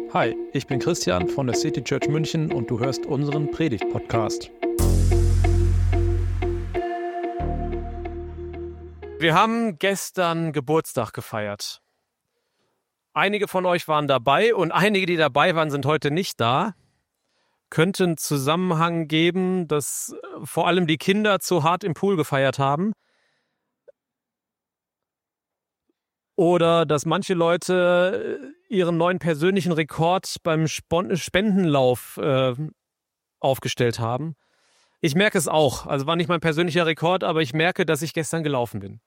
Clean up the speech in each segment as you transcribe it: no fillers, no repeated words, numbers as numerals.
Hi, ich bin Christian von der City Church München und du hörst unseren Predigt-Podcast. Wir haben gestern Geburtstag gefeiert. Einige von euch waren dabei und einige, die dabei waren, sind heute nicht da. Könnte einen Zusammenhang geben, dass vor allem die Kinder zu hart im Pool gefeiert haben. Oder dass manche Leute ihren neuen persönlichen Rekord beim Spendenlauf aufgestellt haben. Ich merke es auch. Also war nicht mein persönlicher Rekord, aber ich merke, dass ich gestern gelaufen bin.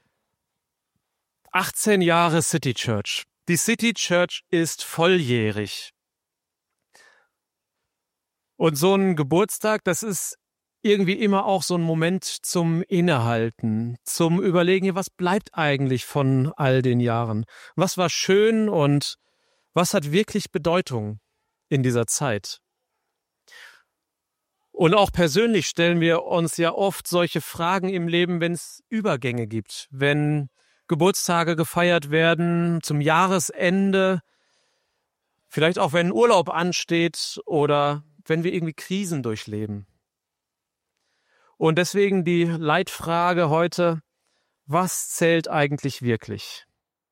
18 Jahre City Church. Die City Church ist volljährig. Und so ein Geburtstag, das ist irgendwie immer auch so ein Moment zum Innehalten, zum Überlegen, was bleibt eigentlich von all den Jahren? Was war schön und was hat wirklich Bedeutung in dieser Zeit? Und auch persönlich stellen wir uns ja oft solche Fragen im Leben, wenn es Übergänge gibt, wenn Geburtstage gefeiert werden zum Jahresende, vielleicht auch wenn Urlaub ansteht oder wenn wir irgendwie Krisen durchleben. Und deswegen die Leitfrage heute: Was zählt eigentlich wirklich?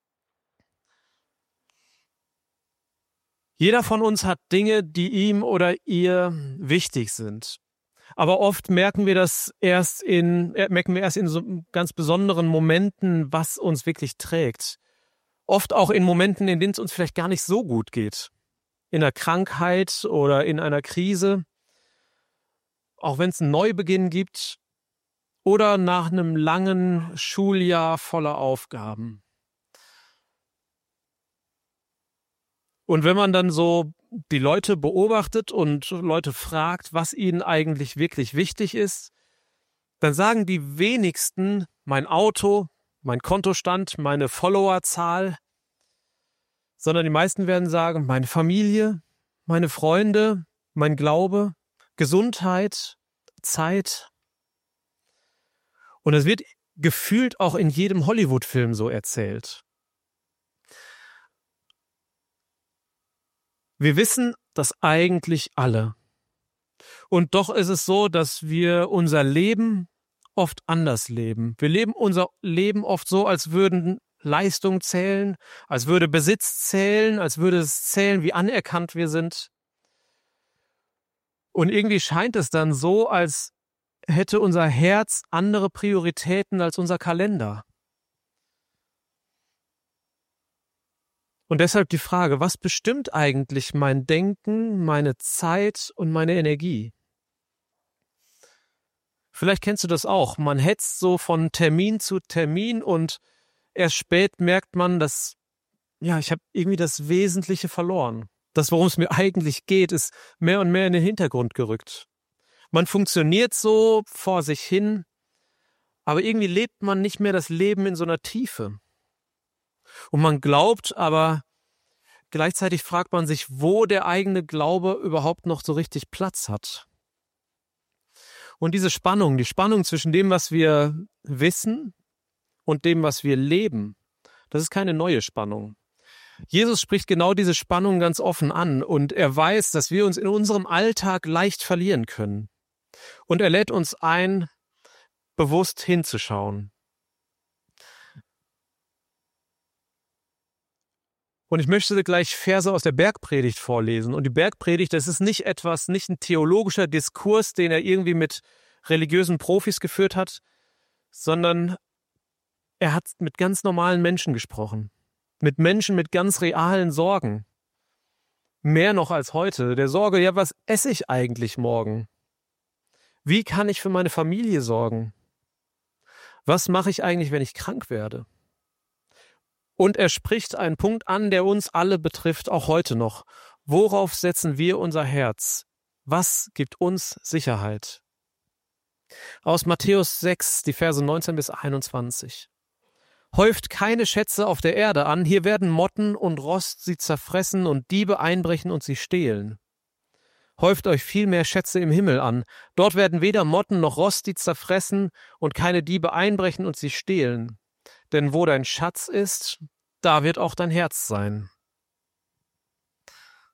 Jeder von uns hat Dinge, die ihm oder ihr wichtig sind. Aber oft merken wir erst in so ganz besonderen Momenten, was uns wirklich trägt. Oft auch in Momenten, in denen es uns vielleicht gar nicht so gut geht. In einer Krankheit oder in einer Krise. Auch wenn es einen Neubeginn gibt oder nach einem langen Schuljahr voller Aufgaben. Und wenn man dann so die Leute beobachtet und Leute fragt, was ihnen eigentlich wirklich wichtig ist, dann sagen die wenigsten mein Auto, mein Kontostand, meine Followerzahl, sondern die meisten werden sagen, meine Familie, meine Freunde, mein Glaube, Gesundheit, Zeit. Und es wird gefühlt auch in jedem Hollywood-Film so erzählt. Wir wissen das eigentlich alle. Und doch ist es so, dass wir unser Leben oft anders leben. Wir leben unser Leben oft so, als würden Leistung zählen, als würde Besitz zählen, als würde es zählen, wie anerkannt wir sind. Und irgendwie scheint es dann so, als hätte unser Herz andere Prioritäten als unser Kalender. Und deshalb die Frage, was bestimmt eigentlich mein Denken, meine Zeit und meine Energie? Vielleicht kennst du das auch. Man hetzt so von Termin zu Termin und erst spät merkt man, dass ich habe irgendwie das Wesentliche verloren. Das, worum es mir eigentlich geht, ist mehr und mehr in den Hintergrund gerückt. Man funktioniert so vor sich hin, aber irgendwie lebt man nicht mehr das Leben in so einer Tiefe. Und man glaubt, aber gleichzeitig fragt man sich, wo der eigene Glaube überhaupt noch so richtig Platz hat. Und diese Spannung, die Spannung zwischen dem, was wir wissen und dem, was wir leben, das ist keine neue Spannung. Jesus spricht genau diese Spannung ganz offen an und er weiß, dass wir uns in unserem Alltag leicht verlieren können. Und er lädt uns ein, bewusst hinzuschauen. Und ich möchte gleich Verse aus der Bergpredigt vorlesen. Und die Bergpredigt, das ist nicht ein theologischer Diskurs, den er irgendwie mit religiösen Profis geführt hat, sondern er hat mit ganz normalen Menschen gesprochen. Mit Menschen mit ganz realen Sorgen. Mehr noch als heute. Der Sorge, was esse ich eigentlich morgen? Wie kann ich für meine Familie sorgen? Was mache ich eigentlich, wenn ich krank werde? Und er spricht einen Punkt an, der uns alle betrifft, auch heute noch. Worauf setzen wir unser Herz? Was gibt uns Sicherheit? Aus Matthäus 6, die Verse 19 bis 21. Häuft keine Schätze auf der Erde an, hier werden Motten und Rost sie zerfressen und Diebe einbrechen und sie stehlen. Häuft euch viel mehr Schätze im Himmel an, dort werden weder Motten noch Rost sie zerfressen und keine Diebe einbrechen und sie stehlen. Denn wo dein Schatz ist, da wird auch dein Herz sein.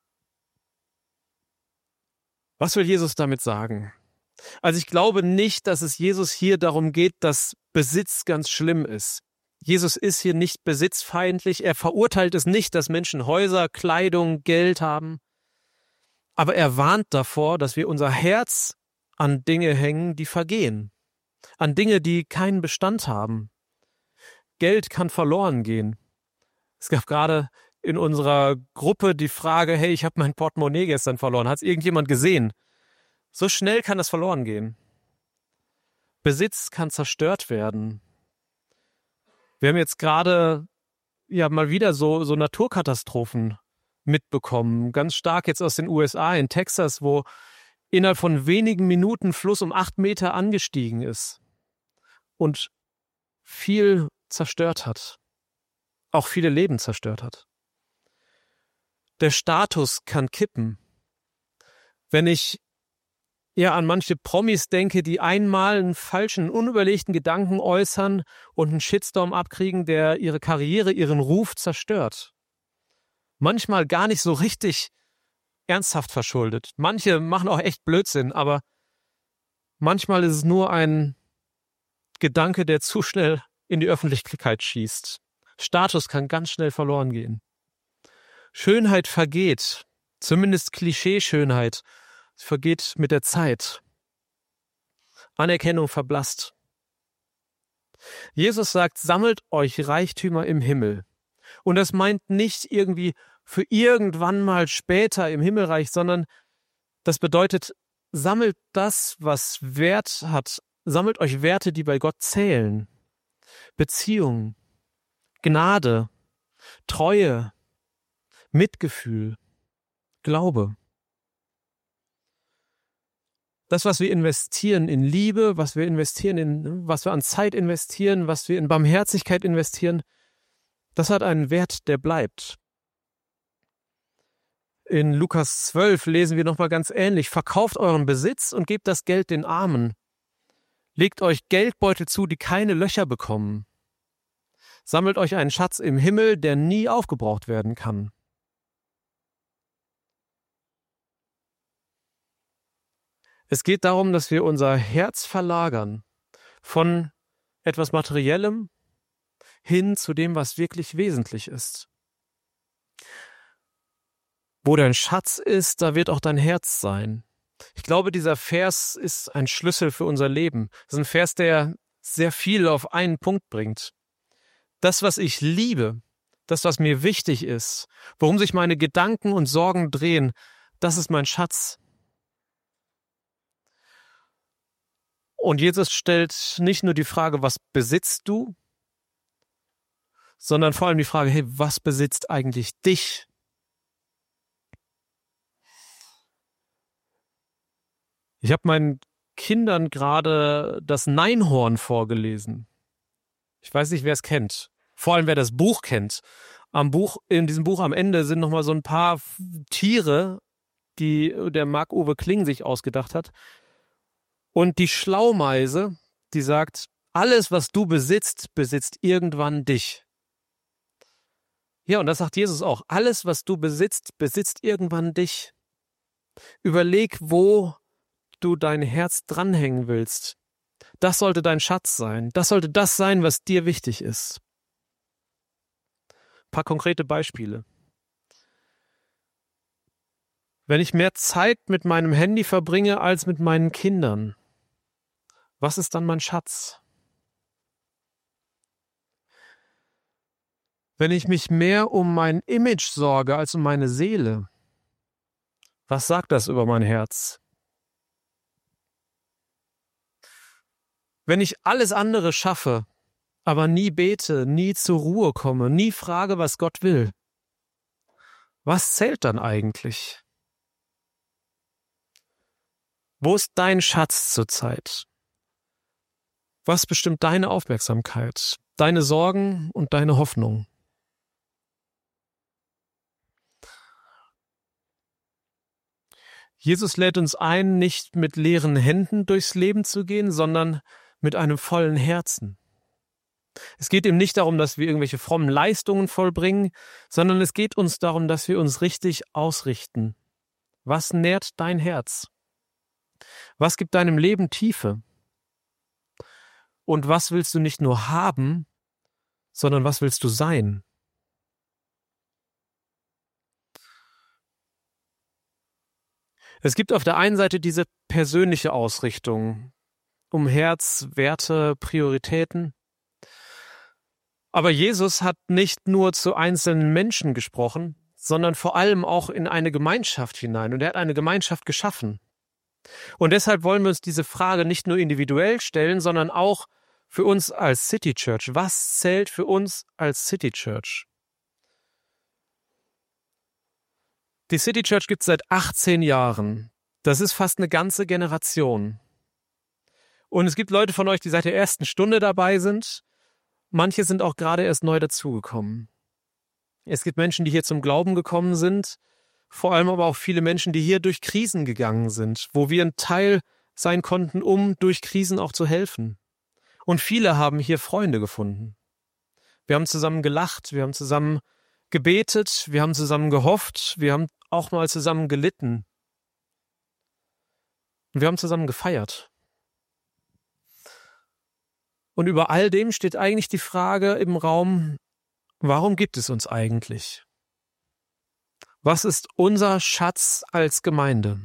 Was will Jesus damit sagen? Also ich glaube nicht, dass es Jesus hier darum geht, dass Besitz ganz schlimm ist. Jesus ist hier nicht besitzfeindlich. Er verurteilt es nicht, dass Menschen Häuser, Kleidung, Geld haben. Aber er warnt davor, dass wir unser Herz an Dinge hängen, die vergehen. An Dinge, die keinen Bestand haben. Geld kann verloren gehen. Es gab gerade in unserer Gruppe die Frage, hey, ich habe mein Portemonnaie gestern verloren. Hat es irgendjemand gesehen? So schnell kann das verloren gehen. Besitz kann zerstört werden. Wir haben jetzt gerade mal wieder so Naturkatastrophen mitbekommen. Ganz stark jetzt aus den USA, in Texas, wo innerhalb von wenigen Minuten Fluss um 8 Meter angestiegen ist und viel zerstört hat. Auch viele Leben zerstört hat. Der Status kann kippen. Wenn ich an manche Promis denke, die einmal einen falschen, unüberlegten Gedanken äußern und einen Shitstorm abkriegen, der ihre Karriere, ihren Ruf zerstört. Manchmal gar nicht so richtig ernsthaft verschuldet. Manche machen auch echt Blödsinn, aber manchmal ist es nur ein Gedanke, der zu schnell in die Öffentlichkeit schießt. Status kann ganz schnell verloren gehen. Schönheit vergeht, zumindest Klischeeschönheit. Es vergeht mit der Zeit. Anerkennung verblasst. Jesus sagt, sammelt euch Reichtümer im Himmel. Und das meint nicht irgendwie für irgendwann mal später im Himmelreich, sondern das bedeutet, sammelt das, was Wert hat. Sammelt euch Werte, die bei Gott zählen. Beziehung, Gnade, Treue, Mitgefühl, Glaube. Das, was wir investieren in Liebe, was wir an Zeit investieren, was wir in Barmherzigkeit investieren, das hat einen Wert, der bleibt. In Lukas 12 lesen wir nochmal ganz ähnlich. Verkauft euren Besitz und gebt das Geld den Armen. Legt euch Geldbeutel zu, die keine Löcher bekommen. Sammelt euch einen Schatz im Himmel, der nie aufgebraucht werden kann. Es geht darum, dass wir unser Herz verlagern von etwas Materiellem hin zu dem, was wirklich wesentlich ist. Wo dein Schatz ist, da wird auch dein Herz sein. Ich glaube, dieser Vers ist ein Schlüssel für unser Leben. Das ist ein Vers, der sehr viel auf einen Punkt bringt. Das, was ich liebe, das, was mir wichtig ist, worum sich meine Gedanken und Sorgen drehen, das ist mein Schatz. Und Jesus stellt nicht nur die Frage, was besitzt du, sondern vor allem die Frage, hey, was besitzt eigentlich dich? Ich habe meinen Kindern gerade das Neinhorn vorgelesen. Ich weiß nicht, wer es kennt. Vor allem, wer das Buch kennt. In diesem Buch am Ende sind nochmal so ein paar Tiere, die der Marc-Uwe Kling sich ausgedacht hat. Und die Schlaumeise, die sagt, alles, was du besitzt, besitzt irgendwann dich. Ja, und das sagt Jesus auch. Alles, was du besitzt, besitzt irgendwann dich. Überleg, wo du dein Herz dranhängen willst. Das sollte dein Schatz sein. Das sollte das sein, was dir wichtig ist. Ein paar konkrete Beispiele. Wenn ich mehr Zeit mit meinem Handy verbringe als mit meinen Kindern, was ist dann mein Schatz? Wenn ich mich mehr um mein Image sorge als um meine Seele, was sagt das über mein Herz? Wenn ich alles andere schaffe, aber nie bete, nie zur Ruhe komme, nie frage, was Gott will, was zählt dann eigentlich? Wo ist dein Schatz zurzeit? Was bestimmt deine Aufmerksamkeit, deine Sorgen und deine Hoffnung? Jesus lädt uns ein, nicht mit leeren Händen durchs Leben zu gehen, sondern mit einem vollen Herzen. Es geht ihm nicht darum, dass wir irgendwelche frommen Leistungen vollbringen, sondern es geht uns darum, dass wir uns richtig ausrichten. Was nährt dein Herz? Was gibt deinem Leben Tiefe? Und was willst du nicht nur haben, sondern was willst du sein? Es gibt auf der einen Seite diese persönliche Ausrichtung um Herz, Werte, Prioritäten. Aber Jesus hat nicht nur zu einzelnen Menschen gesprochen, sondern vor allem auch in eine Gemeinschaft hinein. Und er hat eine Gemeinschaft geschaffen. Und deshalb wollen wir uns diese Frage nicht nur individuell stellen, sondern auch für uns als City Church. Was zählt für uns als City Church? Die City Church gibt es seit 18 Jahren. Das ist fast eine ganze Generation. Und es gibt Leute von euch, die seit der ersten Stunde dabei sind. Manche sind auch gerade erst neu dazugekommen. Es gibt Menschen, die hier zum Glauben gekommen sind, vor allem aber auch viele Menschen, die hier durch Krisen gegangen sind, wo wir ein Teil sein konnten, um durch Krisen auch zu helfen. Und viele haben hier Freunde gefunden. Wir haben zusammen gelacht, wir haben zusammen gebetet, wir haben zusammen gehofft, wir haben auch mal zusammen gelitten. Und wir haben zusammen gefeiert. Und über all dem steht eigentlich die Frage im Raum, warum gibt es uns eigentlich? Was ist unser Schatz als Gemeinde?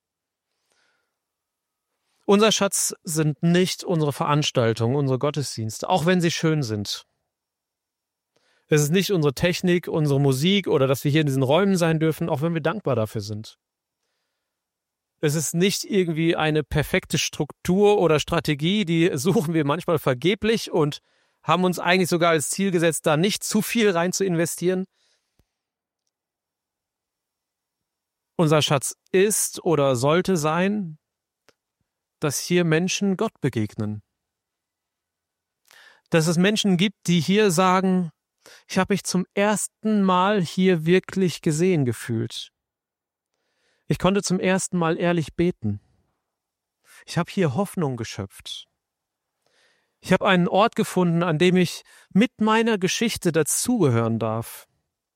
Unser Schatz sind nicht unsere Veranstaltungen, unsere Gottesdienste, auch wenn sie schön sind. Es ist nicht unsere Technik, unsere Musik oder dass wir hier in diesen Räumen sein dürfen, auch wenn wir dankbar dafür sind. Es ist nicht irgendwie eine perfekte Struktur oder Strategie, die suchen wir manchmal vergeblich und haben uns eigentlich sogar als Ziel gesetzt, da nicht zu viel rein zu investieren. Unser Schatz ist oder sollte sein, dass hier Menschen Gott begegnen. Dass es Menschen gibt, die hier sagen, ich habe mich zum ersten Mal hier wirklich gesehen gefühlt. Ich konnte zum ersten Mal ehrlich beten. Ich habe hier Hoffnung geschöpft. Ich habe einen Ort gefunden, an dem ich mit meiner Geschichte dazugehören darf.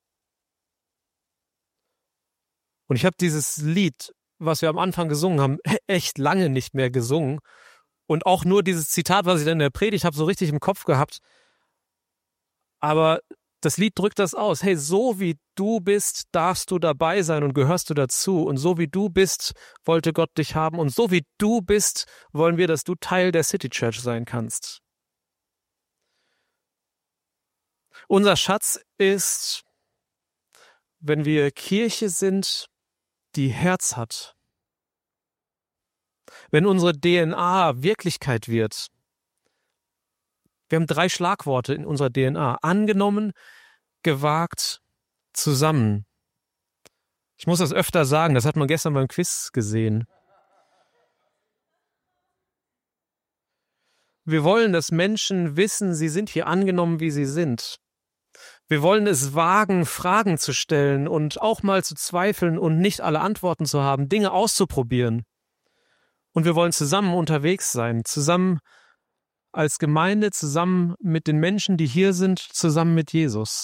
Und ich habe dieses Lied, was wir am Anfang gesungen haben, echt lange nicht mehr gesungen. Und auch nur dieses Zitat, was ich dann in der Predigt habe, so richtig im Kopf gehabt. Aber das Lied drückt das aus. Hey, so wie du bist, darfst du dabei sein und gehörst du dazu. Und so wie du bist, wollte Gott dich haben. Und so wie du bist, wollen wir, dass du Teil der City Church sein kannst. Unser Schatz ist, wenn wir Kirche sind, die Herz hat. Wenn unsere DNA Wirklichkeit wird. Wir haben 3 Schlagworte in unserer DNA. Angenommen, gewagt, zusammen. Ich muss das öfter sagen, das hat man gestern beim Quiz gesehen. Wir wollen, dass Menschen wissen, sie sind hier angenommen, wie sie sind. Wir wollen es wagen, Fragen zu stellen und auch mal zu zweifeln und nicht alle Antworten zu haben, Dinge auszuprobieren. Und wir wollen zusammen unterwegs sein, zusammen als Gemeinde, zusammen mit den Menschen, die hier sind, zusammen mit Jesus.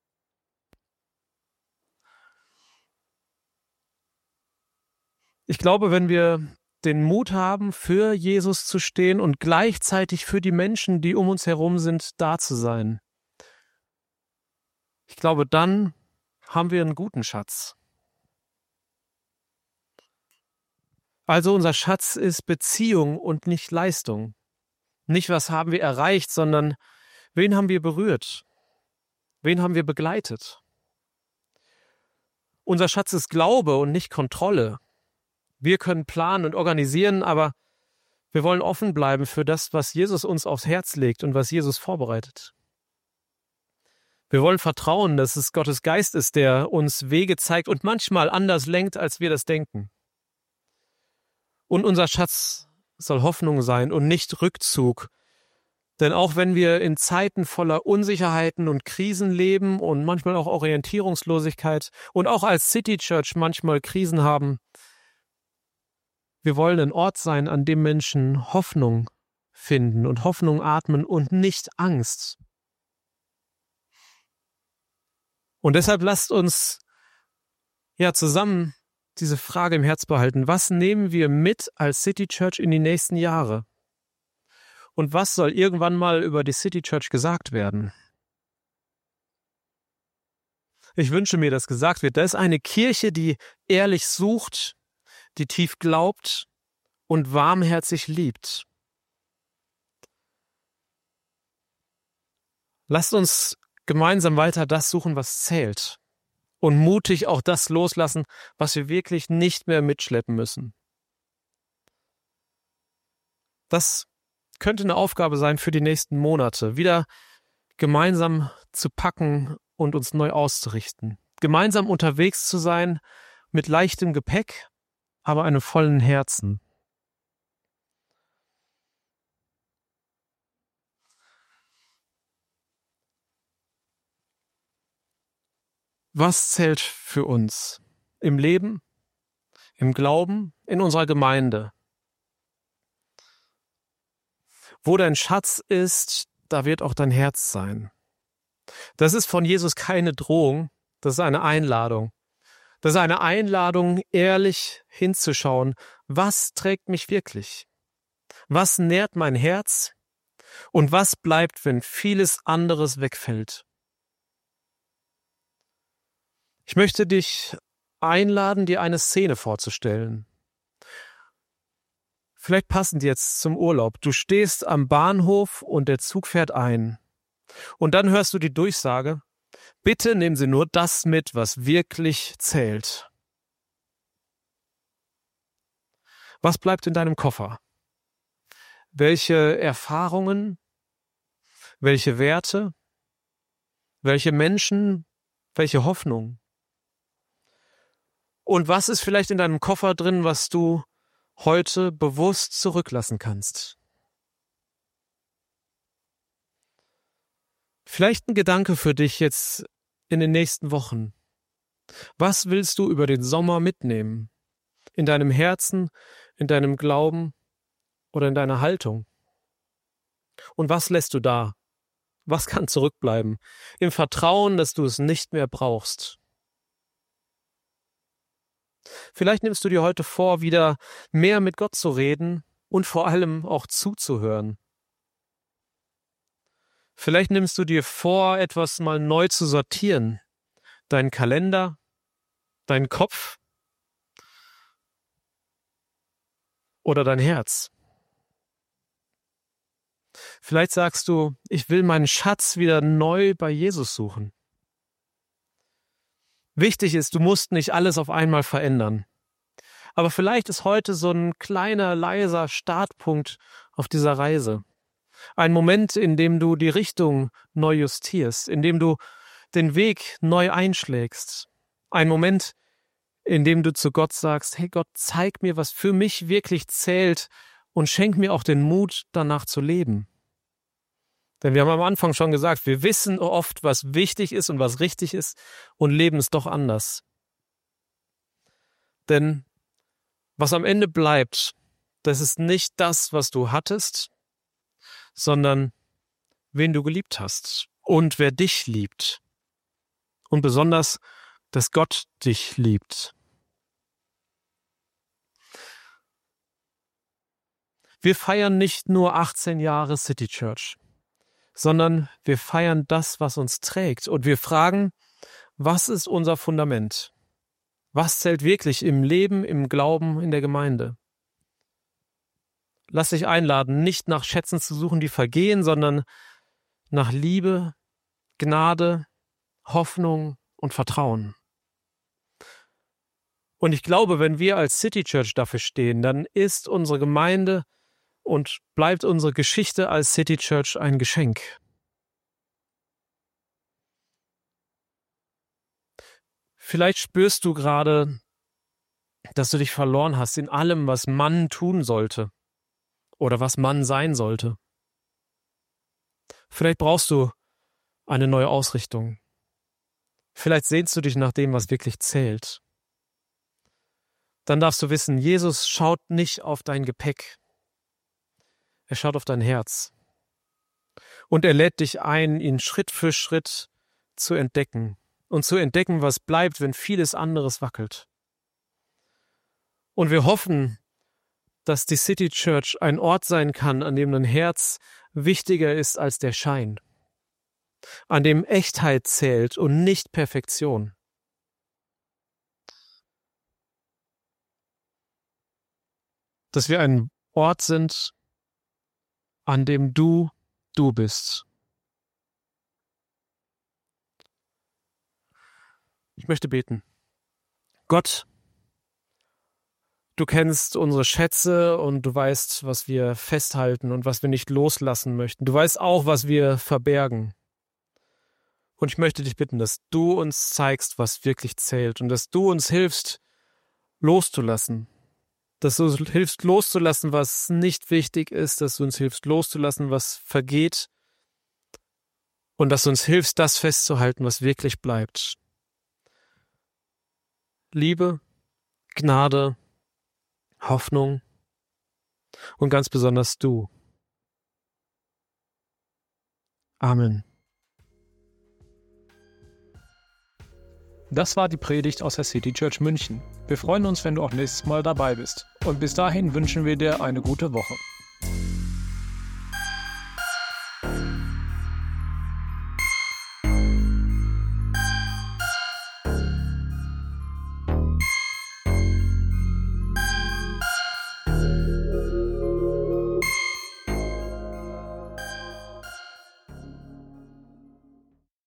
Ich glaube, wenn wir den Mut haben, für Jesus zu stehen und gleichzeitig für die Menschen, die um uns herum sind, da zu sein, ich glaube, dann haben wir einen guten Schatz. Also unser Schatz ist Beziehung und nicht Leistung. Nicht, was haben wir erreicht, sondern wen haben wir berührt? Wen haben wir begleitet? Unser Schatz ist Glaube und nicht Kontrolle. Wir können planen und organisieren, aber wir wollen offen bleiben für das, was Jesus uns aufs Herz legt und was Jesus vorbereitet. Wir wollen vertrauen, dass es Gottes Geist ist, der uns Wege zeigt und manchmal anders lenkt, als wir das denken. Und unser Schatz soll Hoffnung sein und nicht Rückzug. Denn auch wenn wir in Zeiten voller Unsicherheiten und Krisen leben und manchmal auch Orientierungslosigkeit und auch als City Church manchmal Krisen haben, wir wollen ein Ort sein, an dem Menschen Hoffnung finden und Hoffnung atmen und nicht Angst. Und deshalb lasst uns zusammen diese Frage im Herz behalten. Was nehmen wir mit als City Church in die nächsten Jahre? Und was soll irgendwann mal über die City Church gesagt werden? Ich wünsche mir, dass gesagt wird, da ist eine Kirche, die ehrlich sucht, die tief glaubt und warmherzig liebt. Lasst uns gemeinsam weiter das suchen, was zählt. Und mutig auch das loslassen, was wir wirklich nicht mehr mitschleppen müssen. Das könnte eine Aufgabe sein für die nächsten Monate, wieder gemeinsam zu packen und uns neu auszurichten. Gemeinsam unterwegs zu sein, mit leichtem Gepäck, aber einem vollen Herzen. Was zählt für uns im Leben, im Glauben, in unserer Gemeinde? Wo dein Schatz ist, da wird auch dein Herz sein. Das ist von Jesus keine Drohung, das ist eine Einladung. Das ist eine Einladung, ehrlich hinzuschauen, was trägt mich wirklich? Was nährt mein Herz? Und was bleibt, wenn vieles anderes wegfällt? Ich möchte dich einladen, dir eine Szene vorzustellen. Vielleicht passend jetzt zum Urlaub. Du stehst am Bahnhof und der Zug fährt ein. Und dann hörst du die Durchsage: Bitte nehmen Sie nur das mit, was wirklich zählt. Was bleibt in deinem Koffer? Welche Erfahrungen? Welche Werte? Welche Menschen? Welche Hoffnung? Und was ist vielleicht in deinem Koffer drin, was du heute bewusst zurücklassen kannst? Vielleicht ein Gedanke für dich jetzt in den nächsten Wochen. Was willst du über den Sommer mitnehmen? In deinem Herzen, in deinem Glauben oder in deiner Haltung? Und was lässt du da? Was kann zurückbleiben? Im Vertrauen, dass du es nicht mehr brauchst. Vielleicht nimmst du dir heute vor, wieder mehr mit Gott zu reden und vor allem auch zuzuhören. Vielleicht nimmst du dir vor, etwas mal neu zu sortieren. Deinen Kalender, deinen Kopf oder dein Herz. Vielleicht sagst du, ich will meinen Schatz wieder neu bei Jesus suchen. Wichtig ist, du musst nicht alles auf einmal verändern. Aber vielleicht ist heute so ein kleiner, leiser Startpunkt auf dieser Reise. Ein Moment, in dem du die Richtung neu justierst, in dem du den Weg neu einschlägst. Ein Moment, in dem du zu Gott sagst: Hey Gott, zeig mir, was für mich wirklich zählt und schenk mir auch den Mut, danach zu leben. Denn wir haben am Anfang schon gesagt, wir wissen oft, was wichtig ist und was richtig ist und leben es doch anders. Denn was am Ende bleibt, das ist nicht das, was du hattest, sondern wen du geliebt hast und wer dich liebt. Und besonders, dass Gott dich liebt. Wir feiern nicht nur 18 Jahre City Church, sondern wir feiern das, was uns trägt. Und wir fragen, was ist unser Fundament? Was zählt wirklich im Leben, im Glauben, in der Gemeinde? Lass dich einladen, nicht nach Schätzen zu suchen, die vergehen, sondern nach Liebe, Gnade, Hoffnung und Vertrauen. Und ich glaube, wenn wir als City Church dafür stehen, dann ist unsere Gemeinde und bleibt unsere Geschichte als City Church ein Geschenk. Vielleicht spürst du gerade, dass du dich verloren hast in allem, was man tun sollte oder was man sein sollte. Vielleicht brauchst du eine neue Ausrichtung. Vielleicht sehnst du dich nach dem, was wirklich zählt. Dann darfst du wissen, Jesus schaut nicht auf dein Gepäck. Er schaut auf dein Herz. Und er lädt dich ein, ihn Schritt für Schritt zu entdecken. Und zu entdecken, was bleibt, wenn vieles anderes wackelt. Und wir hoffen, dass die City Church ein Ort sein kann, an dem dein Herz wichtiger ist als der Schein, an dem Echtheit zählt und nicht Perfektion. Dass wir ein Ort sind, an dem du bist. Ich möchte beten. Gott, du kennst unsere Schätze und du weißt, was wir festhalten und was wir nicht loslassen möchten. Du weißt auch, was wir verbergen. Und ich möchte dich bitten, dass du uns zeigst, was wirklich zählt und dass du uns hilfst, loszulassen. Dass du uns hilfst, loszulassen, was nicht wichtig ist, dass du uns hilfst, loszulassen, was vergeht und dass du uns hilfst, das festzuhalten, was wirklich bleibt. Liebe, Gnade, Hoffnung und ganz besonders du. Amen. Das war die Predigt aus der City Church München. Wir freuen uns, wenn du auch nächstes Mal dabei bist. Und bis dahin wünschen wir dir eine gute Woche.